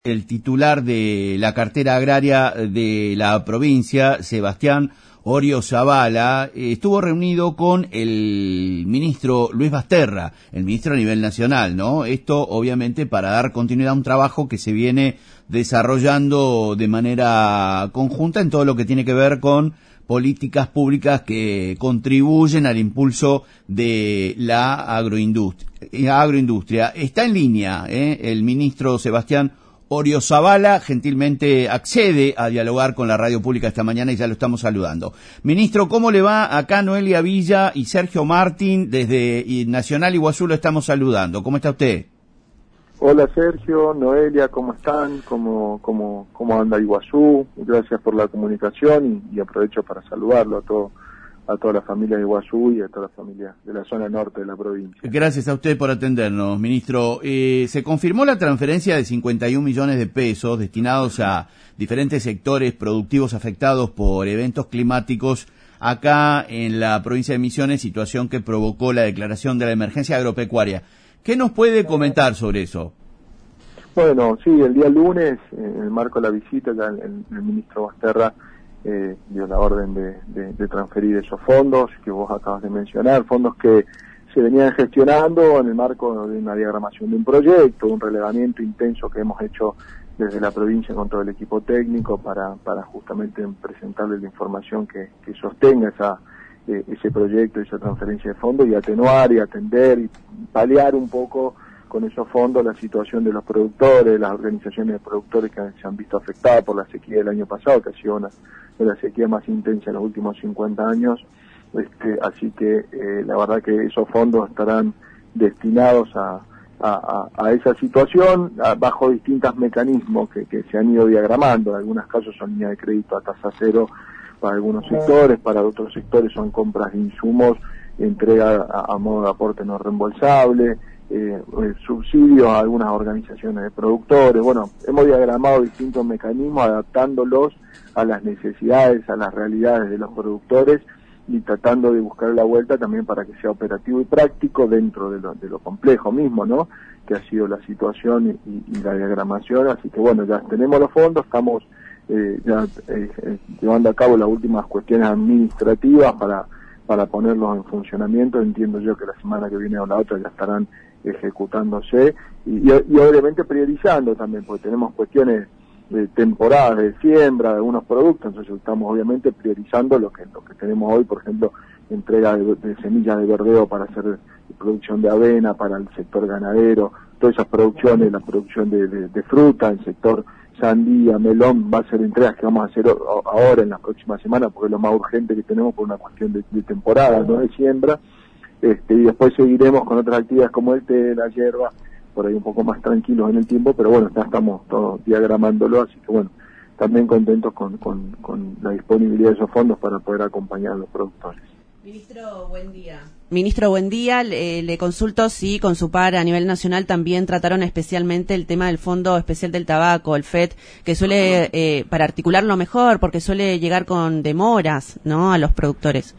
El titular de la cartera agraria de la provincia, Sebastián Orio Zavala, estuvo reunido con el ministro Luis Basterra, el ministro a nivel nacional, ¿no? Esto obviamente para dar continuidad a un trabajo que se viene desarrollando de manera conjunta en todo lo que tiene que ver con políticas públicas que contribuyen al impulso de la agroindustria. Está en línea, el ministro Sebastián Orio Zavala gentilmente accede a dialogar con la radio pública esta mañana y ya lo estamos saludando. Ministro, ¿cómo le va? Acá Noelia Villa y Sergio Martín desde Nacional Iguazú lo estamos saludando. ¿Cómo está usted? Hola Sergio, Noelia, ¿cómo están? ¿Cómo anda Iguazú? Gracias por la comunicación y aprovecho para saludarlo a toda la familia de Iguazú y a toda la familia de la zona norte de la provincia. Gracias a usted por atendernos, ministro. Se confirmó la transferencia de 51 millones de pesos destinados a diferentes sectores productivos afectados por eventos climáticos acá en la provincia de Misiones, situación que provocó la declaración de la emergencia agropecuaria. ¿Qué nos puede comentar sobre eso? Bueno, sí, el día lunes, en el marco de la visita, ya el ministro Basterra dio la orden de transferir esos fondos que vos acabas de mencionar, fondos que se venían gestionando en el marco de una diagramación de un proyecto, un relevamiento intenso que hemos hecho desde la provincia con todo el equipo técnico para justamente presentarle la información que sostenga ese proyecto, esa transferencia de fondos y atenuar y atender y paliar un poco con esos fondos la situación de los productores, las organizaciones de productores que se han visto afectadas por la sequía del año pasado, que ha sido una de las sequías más intensas en los últimos 50 años. Así que la verdad que esos fondos estarán destinados a esa situación bajo distintos mecanismos que se han ido diagramando. En algunos casos son líneas de crédito a tasa cero para algunos sectores, para otros sectores son compras de insumos, entrega a modo de aporte no reembolsable, subsidios a algunas organizaciones de productores. Bueno, hemos diagramado distintos mecanismos adaptándolos a las necesidades, a las realidades de los productores y tratando de buscar la vuelta también para que sea operativo y práctico dentro de lo complejo mismo, ¿no?, que ha sido la situación y la diagramación. Así que bueno, ya tenemos los fondos, estamos llevando a cabo las últimas cuestiones administrativas para ponerlos en funcionamiento. Entiendo yo que la semana que viene o la otra ya estarán ejecutándose y obviamente priorizando también, porque tenemos cuestiones de temporadas de siembra de algunos productos, entonces estamos obviamente priorizando lo que tenemos hoy, por ejemplo, entrega de semillas de verdeo para hacer producción de avena para el sector ganadero, todas esas producciones, la producción de fruta, el sector sandía, melón, va a ser entregas que vamos a hacer ahora en las próximas semanas, porque es lo más urgente que tenemos por una cuestión de temporada, no de siembra. Y después seguiremos con otras actividades como el té, la hierba, por ahí un poco más tranquilos en el tiempo, pero bueno, ya estamos todos diagramándolo, así que bueno, también contentos con la disponibilidad de esos fondos para poder acompañar a los productores. Ministro, buen día. Ministro, buen día. Le consulto si con su par a nivel nacional también trataron especialmente el tema del Fondo Especial del Tabaco, el FET, que suele, para articularlo mejor, porque suele llegar con demoras, ¿no?, a los productores.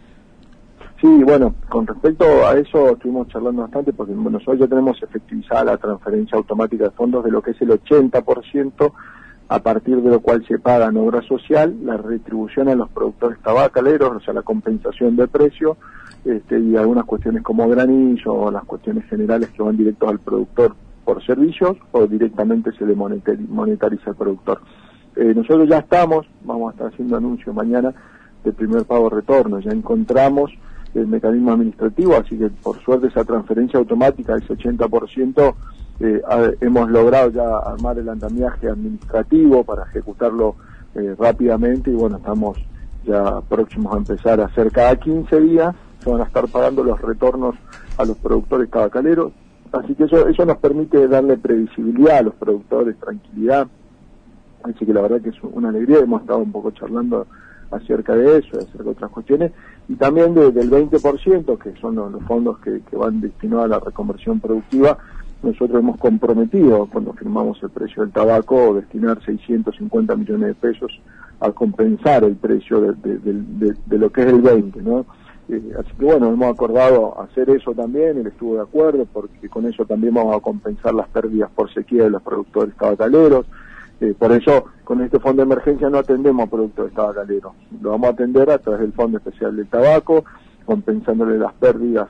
Sí, bueno, con respecto a eso estuvimos charlando bastante porque nosotros ya tenemos efectivizada la transferencia automática de fondos de lo que es el 80%, a partir de lo cual se paga en obra social la retribución a los productores tabacaleros, o sea, la compensación de precio, y algunas cuestiones como granillo o las cuestiones generales que van directos al productor por servicios o directamente se le monetariza al productor. Nosotros ya vamos a estar haciendo anuncio mañana de primer pago retorno, ya encontramos el mecanismo administrativo, así que por suerte esa transferencia automática, ese 80%, hemos logrado ya armar el andamiaje administrativo para ejecutarlo rápidamente y bueno, estamos ya próximos a empezar a hacer cada 15 días, se van a estar pagando los retornos a los productores tabacaleros, así que eso nos permite darle previsibilidad a los productores, tranquilidad, así que la verdad que es una alegría. Hemos estado un poco charlando acerca de eso, acerca de otras cuestiones, y también del 20%, que son los fondos que van destinados a la reconversión productiva. Nosotros hemos comprometido, cuando firmamos el precio del tabaco, destinar 650 millones de pesos a compensar el precio de lo que es el 20%, ¿no? Así que bueno, hemos acordado hacer eso también, él estuvo de acuerdo, porque con eso también vamos a compensar las pérdidas por sequía de los productores tabacaleros. Por eso, con este fondo de emergencia no atendemos a productores tabacaleros. Lo vamos a atender a través del Fondo Especial del Tabaco, compensándole las pérdidas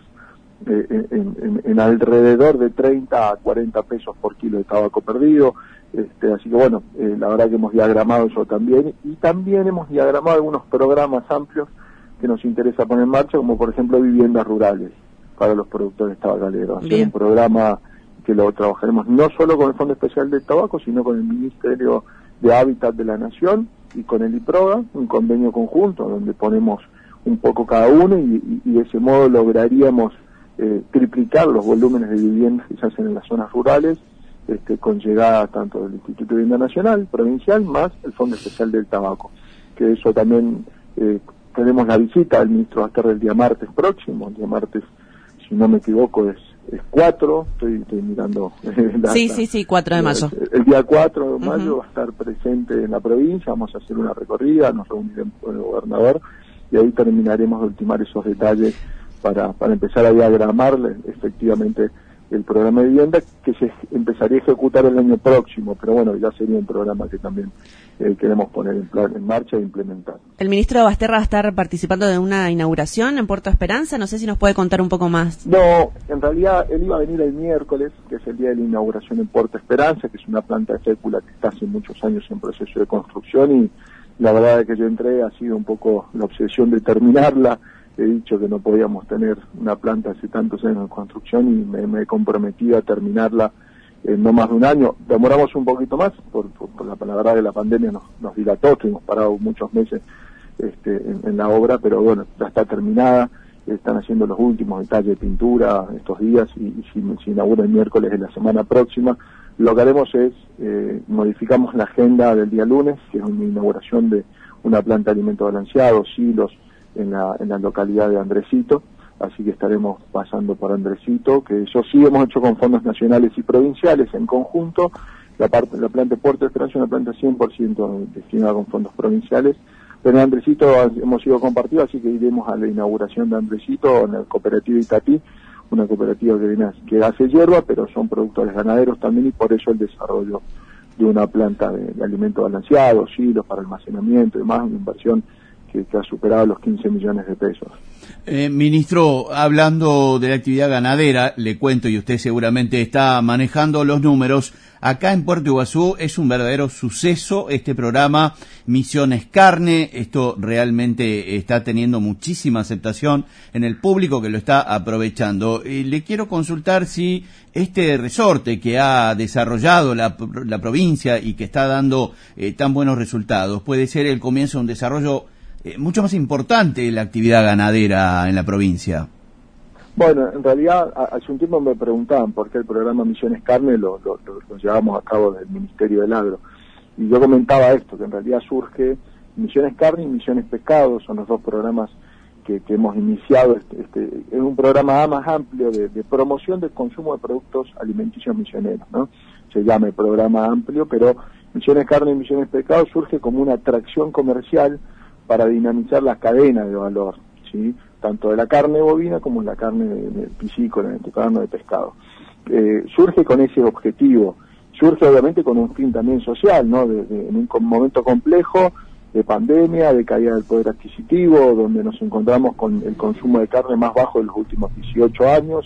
en alrededor de 30 a 40 pesos por kilo de tabaco perdido. Así que bueno, la verdad que hemos diagramado eso también, y también hemos diagramado algunos programas amplios que nos interesa poner en marcha, como por ejemplo viviendas rurales para los productores tabacaleros. Hacer un programa que lo trabajaremos no solo con el Fondo Especial del Tabaco, sino con el Ministerio de Hábitat de la Nación y con el IPROGA, un convenio conjunto donde ponemos un poco cada uno, y de ese modo lograríamos triplicar los volúmenes de viviendas que se hacen en las zonas rurales, con llegada tanto del Instituto de Vivienda Nacional, provincial, más el Fondo Especial del Tabaco. Que eso también tenemos la visita del ministro Basterra el día martes próximo. El día martes, si no me equivoco, es 4, estoy mirando. Sí, 4 de mayo. El día 4 de mayo va a estar presente en la provincia, vamos a hacer una recorrida, nos reuniremos con el gobernador, y ahí terminaremos de ultimar esos detalles para empezar a diagramarle efectivamente el programa de vivienda, que se empezaría a ejecutar el año próximo, pero bueno, ya sería un programa que también queremos poner en marcha e implementar. El ministro Basterra va a estar participando de una inauguración en Puerto Esperanza, no sé si nos puede contar un poco más. No, en realidad él iba a venir el miércoles, que es el día de la inauguración en Puerto Esperanza, que es una planta de fécula que está hace muchos años en proceso de construcción, y la verdad es que yo entré, ha sido un poco la obsesión de terminarla. He dicho que no podíamos tener una planta hace tantos años en construcción, y me he comprometido a terminarla en no más de un año. Demoramos un poquito más, por la verdad que la pandemia nos dilató, estuvimos parados muchos meses en la obra, pero bueno, ya está terminada. Están haciendo los últimos detalles de pintura estos días, y si inaugura el miércoles de la semana próxima. Lo que haremos es, modificamos la agenda del día lunes, que es una inauguración de una planta de alimento balanceado, silos, en la localidad de Andresito, así que estaremos pasando por Andresito, que eso sí hemos hecho con fondos nacionales y provinciales en conjunto. La planta de Puerto Esperanza es una planta 100% destinada con fondos provinciales, pero en Andresito hemos sido compartidos, así que iremos a la inauguración de Andresito en la cooperativa Itatí, una cooperativa que hace hierba, pero son productores ganaderos también, y por eso el desarrollo de una planta de alimento balanceado, silos para almacenamiento y demás, una inversión que ha superado los 15 millones de pesos. Ministro, hablando de la actividad ganadera, le cuento, y usted seguramente está manejando los números, acá en Puerto Iguazú es un verdadero suceso este programa Misiones Carne. Esto realmente está teniendo muchísima aceptación en el público que lo está aprovechando. Le quiero consultar si este resorte que ha desarrollado la provincia y que está dando tan buenos resultados puede ser el comienzo de un desarrollo mucho más importante la actividad ganadera en la provincia. Bueno, en realidad hace un tiempo me preguntaban por qué el programa Misiones Carne lo llevamos a cabo del Ministerio del Agro, y yo comentaba esto, que en realidad surge Misiones Carne y Misiones Pescado, son los dos programas que hemos iniciado. Es un programa más amplio de promoción del consumo de productos alimenticios misioneros, ¿no? Se llama el programa amplio, pero Misiones Carne y Misiones Pescado surge como una atracción comercial para dinamizar las cadenas de valor, ¿sí? Tanto de la carne bovina como de la carne de piscícola, en este caso de pescado. Surge con ese objetivo, surge obviamente con un fin también social, ¿no? En un momento complejo de pandemia, de caída del poder adquisitivo, donde nos encontramos con el consumo de carne más bajo de los últimos 18 años.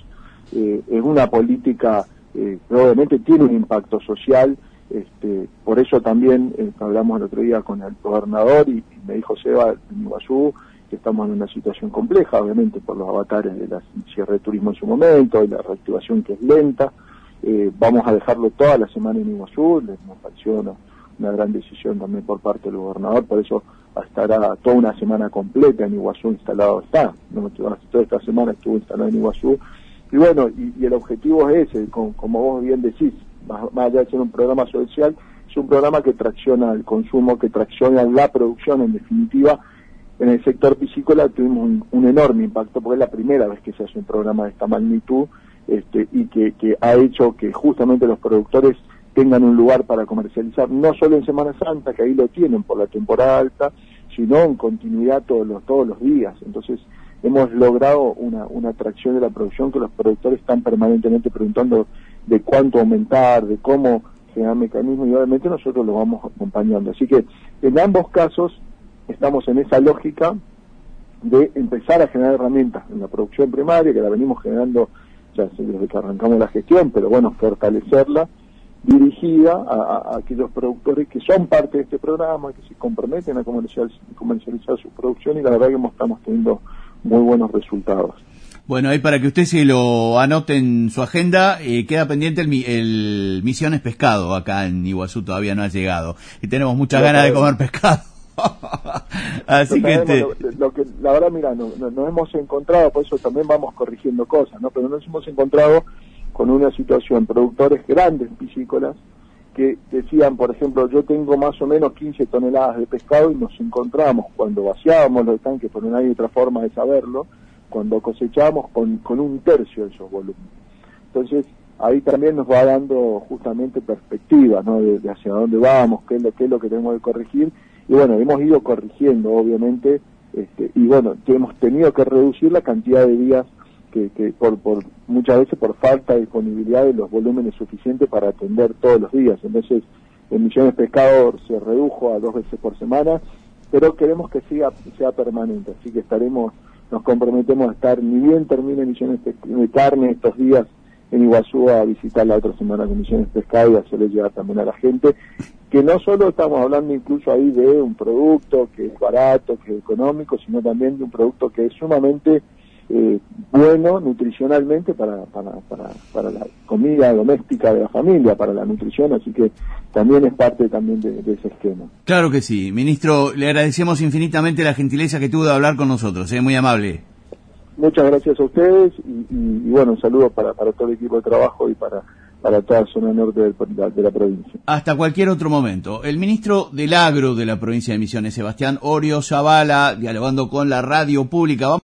Es una política que obviamente tiene un impacto social. Por eso también hablamos el otro día con el gobernador, y me dijo Seba en Iguazú que estamos en una situación compleja, obviamente por los avatares de la cierre de turismo en su momento y la reactivación que es lenta. Vamos a dejarlo toda la semana en Iguazú, nos pareció una gran decisión también por parte del gobernador, por eso estará toda una semana completa en Iguazú instalado. Toda esta semana estuvo instalado en Iguazú, y bueno, y el objetivo es ese, como vos bien decís, más allá de ser un programa social, es un programa que tracciona el consumo, que tracciona la producción. En definitiva, en el sector piscícola tuvimos un enorme impacto, porque es la primera vez que se hace un programa de esta magnitud, y que ha hecho que justamente los productores tengan un lugar para comercializar, no solo en Semana Santa, que ahí lo tienen por la temporada alta, sino en continuidad todos los días. Entonces hemos logrado una atracción de la producción, que los productores están permanentemente preguntando de cuánto aumentar, de cómo generar mecanismos y obviamente nosotros los vamos acompañando. Así que en ambos casos estamos en esa lógica de empezar a generar herramientas en la producción primaria, que la venimos generando ya desde que arrancamos la gestión, pero bueno, fortalecerla, dirigida a aquellos productores que son parte de este programa, que se comprometen a comercializar su producción, y la verdad que estamos teniendo muy buenos resultados. Bueno, ahí para que usted se lo anote en su agenda, queda pendiente el Misiones Pescado acá en Iguazú, todavía no ha llegado, y tenemos muchas ganas de comer pescado. Así que lo que la verdad, mira, nos hemos encontrado, por eso también vamos corrigiendo cosas, ¿no? Pero nos hemos encontrado con una situación, productores grandes piscícolas que decían, por ejemplo, yo tengo más o menos 15 toneladas de pescado, y nos encontramos cuando vaciábamos los tanques, porque no hay otra forma de saberlo, cuando cosechamos con un tercio de esos volúmenes. Entonces ahí también nos va dando justamente perspectivas, ¿no? De hacia dónde vamos, qué es lo que tenemos que corregir. Y bueno, hemos ido corrigiendo, obviamente, y bueno, que hemos tenido que reducir la cantidad de días que por muchas veces por falta de disponibilidad de los volúmenes suficientes para atender todos los días. Entonces, en Misiones Pescado se redujo a 2 veces por semana, pero queremos que sea permanente, así que nos comprometemos a estar, ni bien termine Misiones de Carne estos días en Iguazú, a visitar la otra semana con Misiones Pescado y hacerle llegar también a la gente, que no solo estamos hablando incluso ahí de un producto que es barato, que es económico, sino también de un producto que es sumamente bueno nutricionalmente para la comida doméstica de la familia, para la nutrición, así que también es parte también de ese esquema. Claro que sí. Ministro, le agradecemos infinitamente la gentileza que tuvo de hablar con nosotros, muy amable. Muchas gracias a ustedes y bueno, un saludo para todo el equipo de trabajo y para toda la zona norte de la provincia. Hasta cualquier otro momento. El ministro del Agro de la provincia de Misiones, Sebastián Orio Zavala, dialogando con la radio pública.